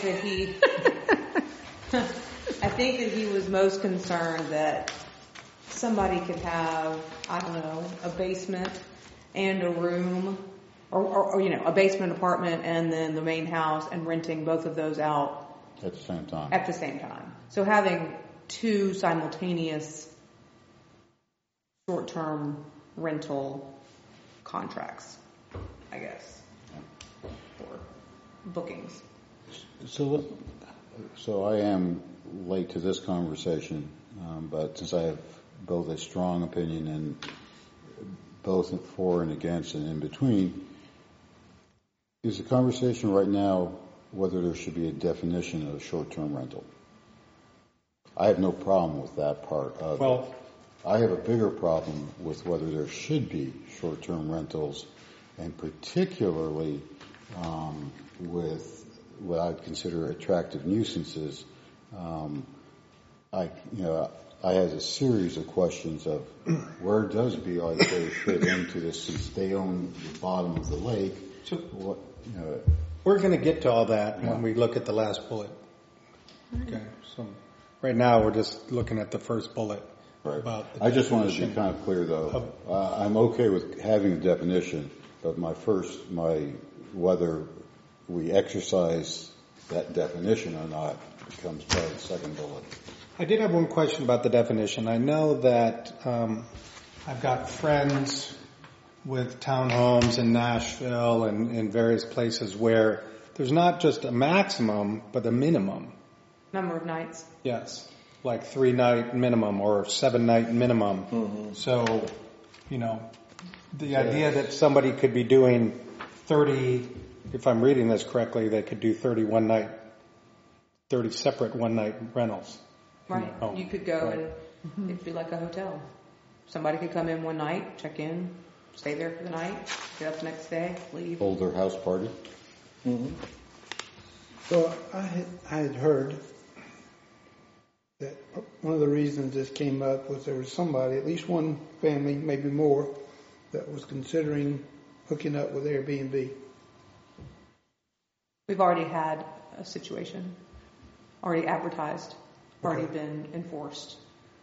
that he was most concerned that somebody could have, I don't know, a basement and a room, or a basement apartment and then the main house, and renting both of those out At the same time. at the same time. So having two simultaneous short-term rental contracts, I guess, for bookings. So I am late to this conversation, but since I have both a strong opinion and both for and against and in between, is the conversation right now whether there should be a definition of short-term rental? I have no problem with that part of it. I have a bigger problem with whether there should be short-term rentals, and particularly with what I'd consider attractive nuisances. I had a series of questions of where does BRK fit into this, since they own the bottom of the lake. So we're going to get to all that when we look at the last bullet. Okay, so right now we're just looking at the first bullet. Right. About the I just wanted to be definition. kind of clear, though. I'm okay with having a definition, but whether we exercise that definition or not becomes part of the second bullet. I did have one question about the definition. I know that I've got friends with townhomes in Nashville and in various places where there's not just a maximum, but a minimum. Number of nights. Yes, like 3-night minimum or 7-night minimum. Mm-hmm. So, the idea that somebody could be doing 30, if I'm reading this correctly, they could do 30 separate one-night rentals. Right. Oh, You could go right. and it'd be like a hotel. Somebody could come in one night, check in, stay there for the night, get up the next day, leave. Hold their house party? Mm-hmm. So I had heard that one of the reasons this came up was there was somebody, at least one family, maybe more, that was considering hooking up with Airbnb. We've already had a situation, already advertised, already Okay. been enforced.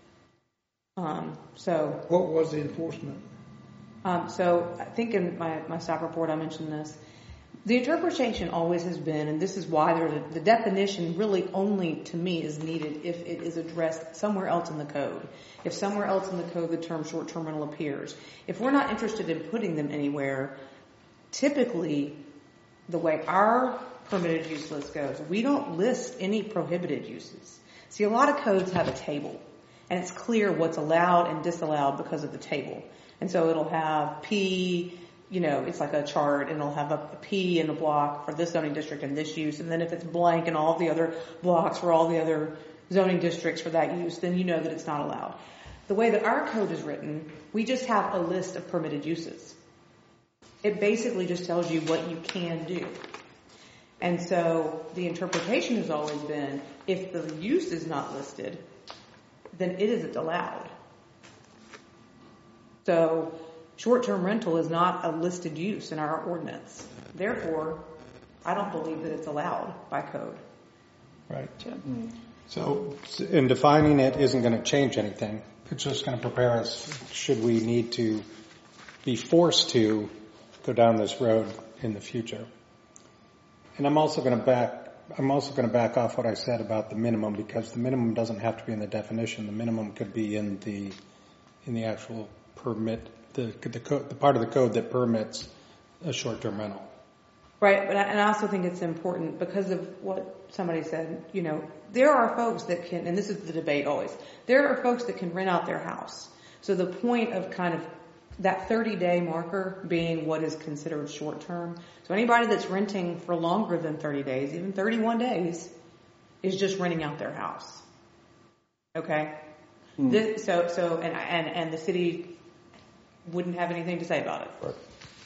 So What was the enforcement? So I think in my staff report I mentioned this. The interpretation always has been, and this is why the definition really only to me is needed if it is addressed somewhere else in the code. If somewhere else in the code the term short-term rental appears. If we're not interested in putting them anywhere, typically the way our permitted use list goes, we don't list any prohibited uses. See, a lot of codes have a table, and it's clear what's allowed and disallowed because of the table. And so it'll have P, it's like a chart, and it'll have a P in a block for this zoning district and this use, and then if it's blank and all the other blocks for all the other zoning districts for that use, then you know that it's not allowed. The way that our code is written, we just have a list of permitted uses. It basically just tells you what you can do. And so the interpretation has always been, if the use is not listed, then it isn't allowed. So short-term rental is not a listed use in our ordinance. Therefore, I don't believe that it's allowed by code. Right. So in defining it isn't going to change anything. It's just going to prepare us should we need to be forced to go down this road in the future. And I'm also going to back I'm also going to back off what I said about the minimum, because the minimum doesn't have to be in the definition. The minimum could be in the actual permit, the part of the code that permits a short-term rental. Right, and I also think it's important because of what somebody said, there are folks that can, and this is the debate always, there are folks that can rent out their house. So the point of kind of that 30-day marker being what is considered short-term. So anybody that's renting for longer than 30 days, even 31 days, is just renting out their house. Okay? And the city wouldn't have anything to say about it. Right.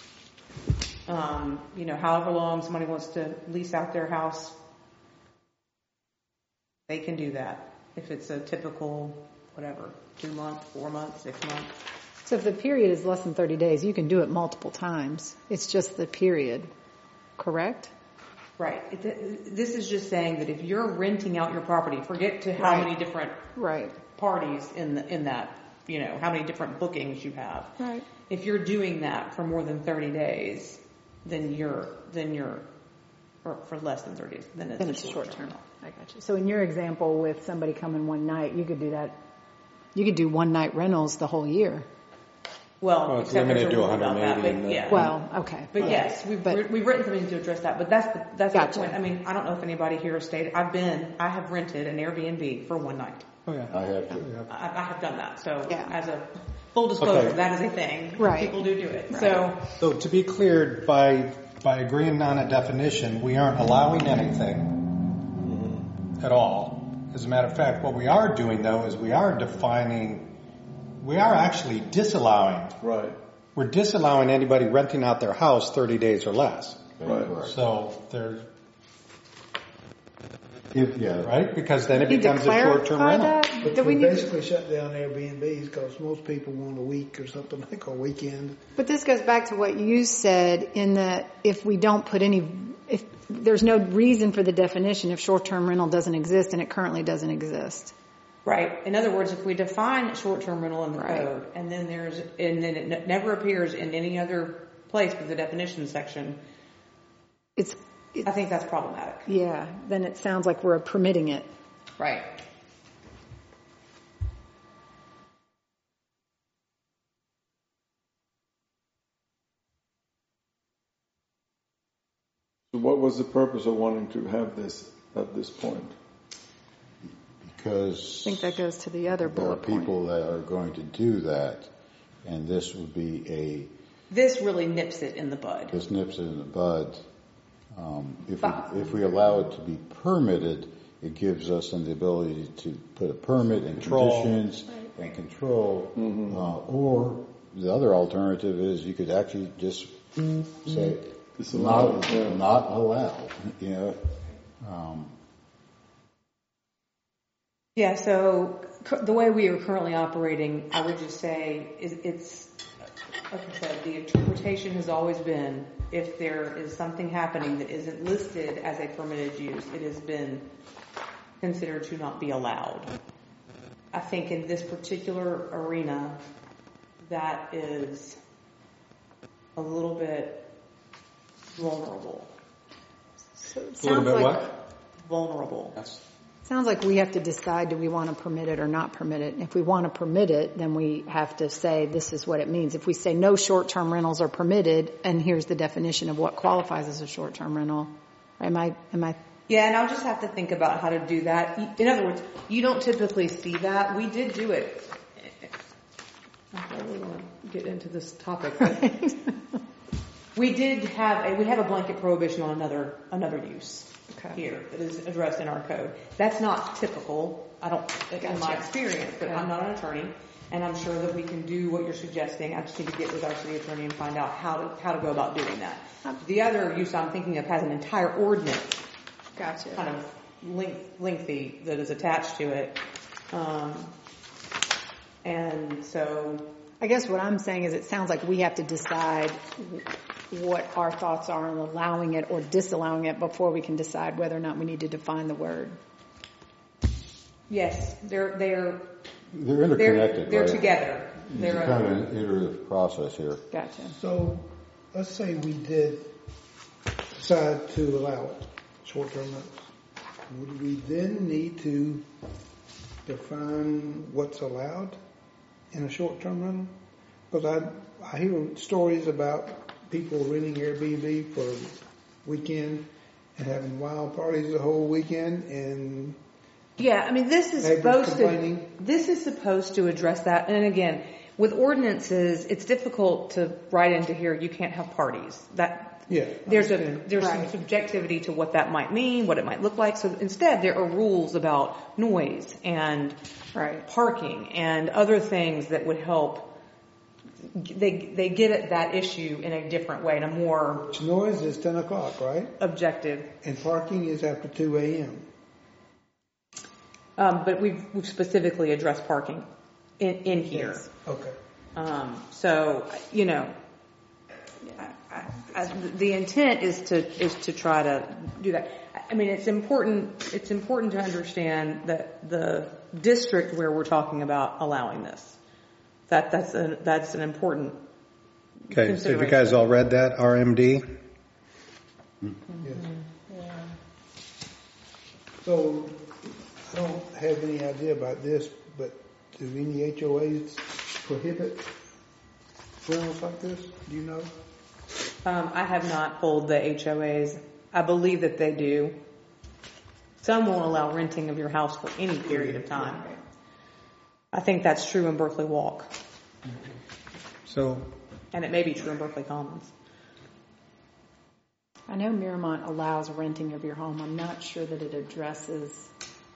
However long somebody wants to lease out their house, they can do that. If it's a typical, 2 months, 4 months, 6 months. So if the period is less than 30 days, you can do it multiple times. It's just the period, correct? Right. This is just saying that if you're renting out your property, forget to how many different parties in that, how many different bookings you have. Right. If you're doing that for more than 30 days, then you're or for less than 30 days, then it's a short term. I got you. So in your example with somebody coming one night, you could do that. You could do one night rentals the whole year. Well, it's limited to 180. But yeah. Well, okay. But yes, we've written something to address that. But that's Gotcha. the point. I mean, I don't know if anybody here has stayed. I have rented an Airbnb for one night. Oh yeah, I have to. I have done that. So Yeah. as a full disclosure, Okay. that is a thing. Right. People do it. Right. So to be clear, by agreeing on a definition, we aren't allowing anything at all. As a matter of fact, what we are doing though is we are actually disallowing. Right. We're disallowing anybody renting out their house 30 days or less. Right. So there's Yeah. right, because then it Need to becomes a short-term clarify rental. that? But Do we we need basically shut down Airbnbs because most people want a week or something like a weekend. But this goes back to what you said in that if we don't put if there's no reason for the definition if short-term rental doesn't exist, and it currently doesn't exist. Right. In other words, if we define short-term rental in the Right. code, and then it never appears in any other place but the definition section, I think that's problematic. Yeah, then it sounds like we're permitting it. Right. So what was the purpose of wanting to have this at this point? Because I think that goes to the other there are bullet point. people that are going to do that, and this would be This really nips it in the bud. this nips it in the bud. If we allow it to be permitted, it gives us then the ability to put a permit and Control. conditions and control. Or the other alternative is you could actually just say not allowed. Yeah, so the way we are currently operating, I would just say it's, like I said, the interpretation has always been if there is something happening that isn't listed as a permitted use, it has been considered to not be allowed. I think in this particular arena, that is a little bit vulnerable. So it A little sounds bit like what? Vulnerable. sounds like we have to decide, do we want to permit it or not permit it? And if we want to permit it, then we have to say this is what it means. If we say no short-term rentals are permitted, and here's the definition of what qualifies as a short-term rental, am I? Yeah, and I'll just have to think about how to do that. In other words, you don't typically see that. We did do it. I don't really want to get into this topic, but we have a blanket prohibition on another use here that is addressed in our code. That's not typical, in my experience, but I'm not an attorney, and I'm sure that we can do what you're suggesting. I just need to get with our city attorney and find out how to go about doing that. The other use I'm thinking of has an entire ordinance. Gotcha. Kind of lengthy that is attached to it. And so I guess what I'm saying is it sounds like we have to decide what our thoughts are on allowing it or disallowing it before we can decide whether or not we need to define the word. yes, they're interconnected. They're right? together. It's kind of an iterative process here. Gotcha. So let's say we did decide to allow short-term rentals. would we then need to define what's allowed in a short-term rental? Because I hear stories about people renting Airbnb for a weekend and having wild parties the whole weekend, and Yeah, I mean, this is neighbors supposed to address that. And again, with ordinances, it's difficult to write into here, you can't have parties. There's some subjectivity to what that might mean, what it might look like. So instead, there are rules about noise and parking and other things that would help. They get at that issue in a different way, in a more Which noise is 10 o'clock, right? objective. And parking is after 2 a.m. But we've specifically addressed parking in here. Yes. Okay. So, you know, the intent is to try to do that. I mean, it's important to understand that the district where we're talking about allowing this, that's an important Okay, so have you guys all read that, RMD? Yes. So I don't have any idea about this, but do any HOAs prohibit rentals like this? Do you know? I have not polled the HOAs. I believe that they do. Some won't allow renting of your house for any period of time. I think that's true in Berkeley Walk. So, And it may be true in Berkeley Commons. I know Miramont allows renting of your home. I'm not sure that it addresses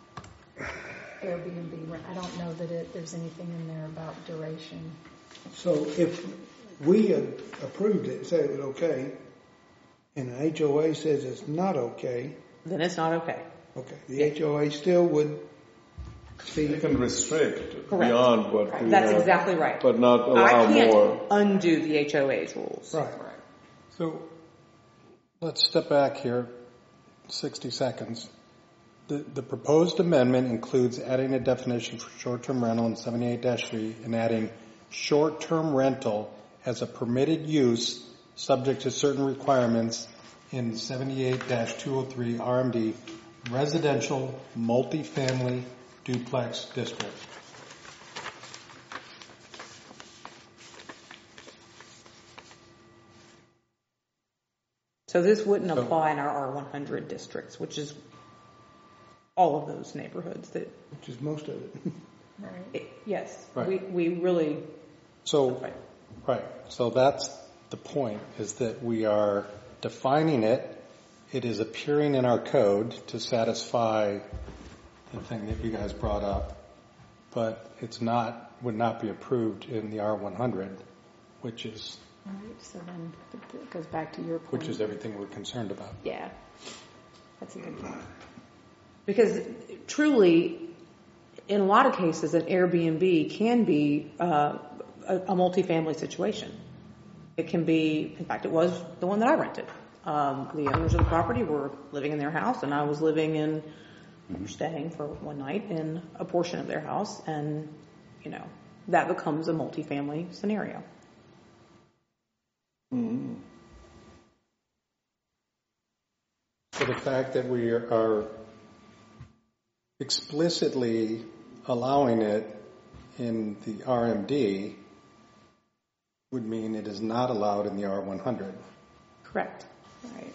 Airbnb rent. I don't know that there's anything in there about duration. So if we had approved it, said it was okay, and the HOA says it's not okay, Then it's not okay. okay, the HOA still would see. They can restrict Correct. beyond what we That's have, exactly right. but not allow I can't more. undo the HOA's rules. Right. so let's step back here 60 seconds. The proposed amendment includes adding a definition for short-term rental in 78-3 and adding short-term rental as a permitted use subject to certain requirements in 78-203 RMD residential multifamily duplex district. So this wouldn't apply in our R100 districts, which is all of those neighborhoods that. Which is most of it. Yes, Right. we really. So, right. So that's the point, is that we are defining it. It is appearing in our code to satisfy the thing that you guys brought up, but would not be approved in the R100, which is All right, so then it goes back to your point. which is everything we're concerned about. Yeah, that's a good point. Because truly, in a lot of cases, an Airbnb can be a multifamily situation. It can be, in fact, it was the one that I rented. The owners of the property were living in their house, and I was staying for one night in a portion of their house, and, you know, that becomes a multifamily scenario. Mm-hmm. So the fact that we are explicitly allowing it in the RMD would mean it is not allowed in the R100. Correct. Right.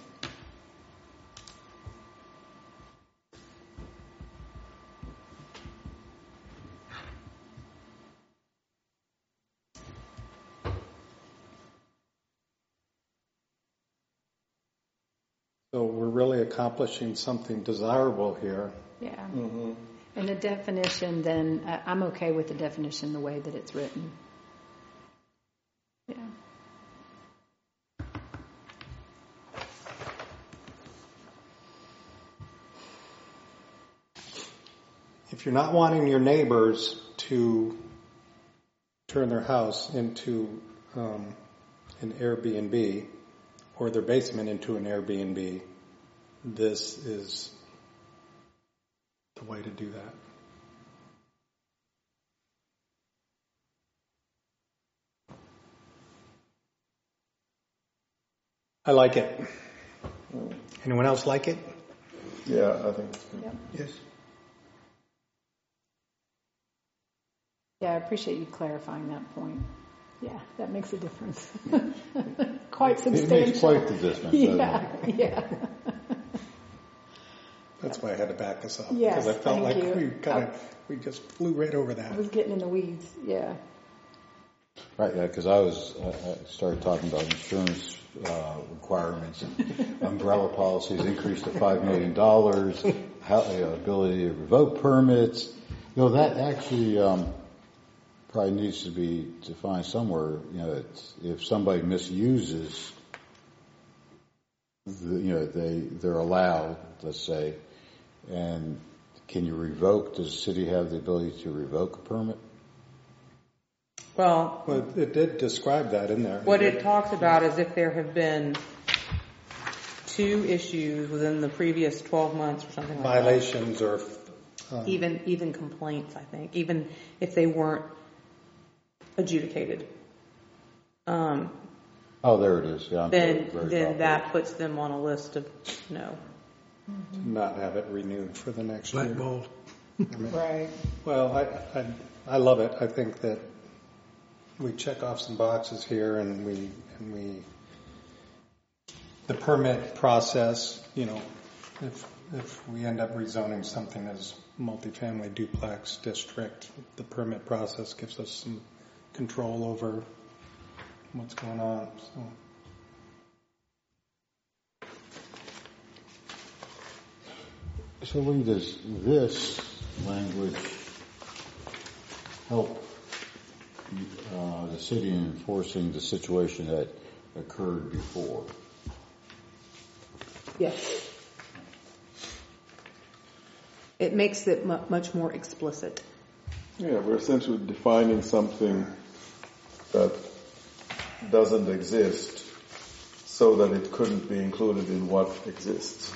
So we're really accomplishing something desirable here. Yeah. Mm-hmm. And the definition, then, I'm okay with the definition the way that it's written. Yeah. If you're not wanting your neighbors to turn their house into an Airbnb or their basement into an Airbnb, this is the way to do that. I like it. Anyone else like it? Yeah, I think it's good. Yep. Yes. Yeah, I appreciate you clarifying that point. Yeah, that makes a difference. Quite substantial. It makes quite the difference, doesn't it? Yeah. That's why I had to back us up. Yes, because I felt thank like you. we just flew right over I that. was getting in the weeds. Yeah. Right, yeah, because I started talking about insurance requirements and umbrella policies increased to $5 million, ability to revoke permits. That actually probably needs to be defined somewhere. If somebody misuses, they're allowed, let's say, and can you revoke? Does the city have the ability to revoke a permit? Well, It did describe that in there. what it talks about is if there have been 2 issues within the previous 12 months or something like Violations or... that. Even complaints, I think. Even if they weren't adjudicated. Oh, there it is. Yeah, Then that puts them on a list of no. to not have it renewed for the next year. Blackballed. Right. Well, I love it. I think that we check off some boxes here, and we the permit process. If we end up rezoning something as multifamily duplex district, the permit process gives us some control over what's going on. So Lee, does this language help the city in enforcing the situation that occurred before? Yes. It makes it much more explicit. Yeah, we're essentially defining something that doesn't exist so that it couldn't be included in what exists.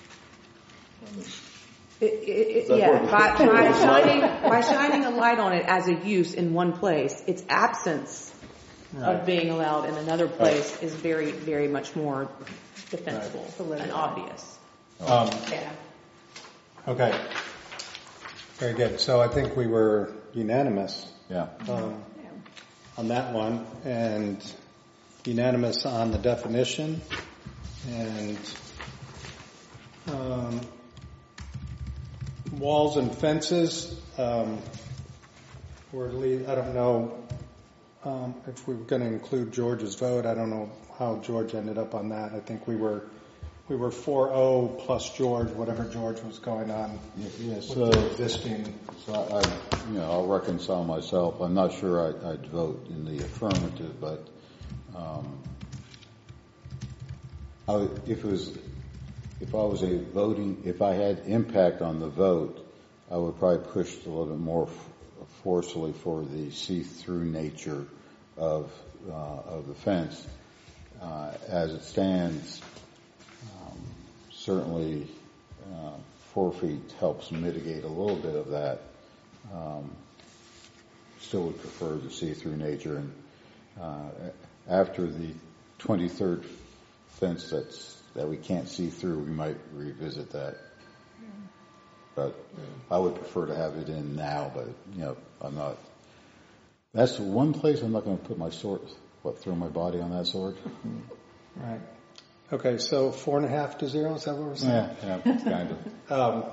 By shining a light on it as a use in one place, its absence of being allowed in another place is very, very much more defensible and obvious. Yeah. Okay. Very good. So I think we were unanimous on that one, and unanimous on the definition, and walls and fences. I don't know if we were going to include George's vote. I don't know how George ended up on that. I think we were 4-0 plus George, whatever George was going on. Yeah, with the existing. So I'll reconcile myself. I'm not sure I'd vote in the affirmative, but if I had impact on the vote, I would probably push a little bit more forcefully for the see-through nature of the fence. As it stands, certainly 4 feet helps mitigate a little bit of that. Still would prefer the see-through nature, and after the 23rd fence that we can't see through, we might revisit that. But I would prefer to have it in now, but I'm not. That's one place I'm not going to put my sword. Throw my body on that sword? Right. Okay, so 4.5 to 0. Is that what we're saying? Yeah, kind of.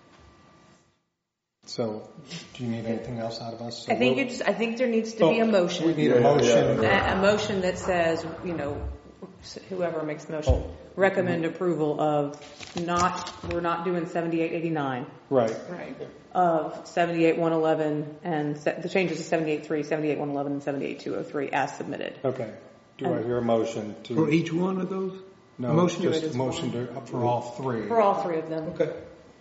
So, do you need anything else out of us? So I think there needs to be a motion. We need a motion. A motion that says, whoever makes the motion, recommend approval of we're not doing 7889. Right. Of 78111 and the changes to 783, 78111, and 78203 as submitted. Okay. Do I hear a motion to... For each one of those? No, motion just a motion for all 3. For all 3 of them. Okay.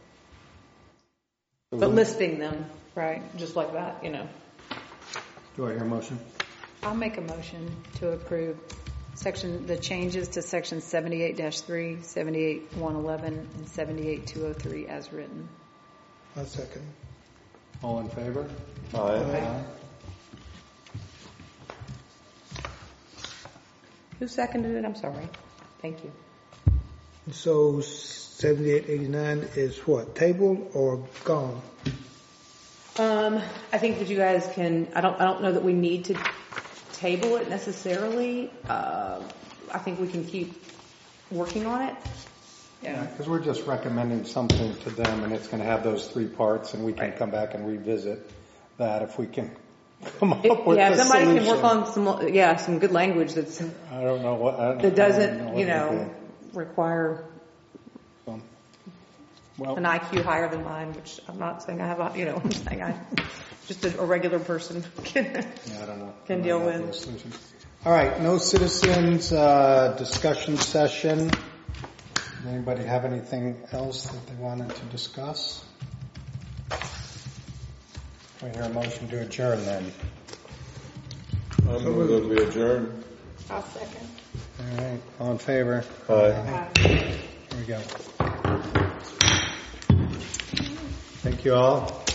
But listing them, right, just like that, Do I hear a motion? I'll make a motion to approve the changes to section 78-3, 78-111, and 78-203 as written. I'll second. All in favor? Aye. Who seconded it? I'm sorry. Thank you. So 7889 is what, tabled or gone? I think that you guys can. I don't know that we need to table it necessarily. I think we can keep working on it. Yeah, because we're just recommending something to them, and it's going to have those 3 parts, and we can come back and revisit that if we can come up with Yeah, a if somebody solution. can work on some good language that's I don't know what that doesn't require well, an IQ higher than mine, which I'm not saying I have. I'm saying I just a regular person can I don't know. can deal with. Solution. All right, no citizens discussion session. Anybody have anything else that they wanted to discuss? We hear a motion to adjourn then. I'm going to be adjourned. I'll second. All right, all in favor? Aye. Here we go. Thank you all.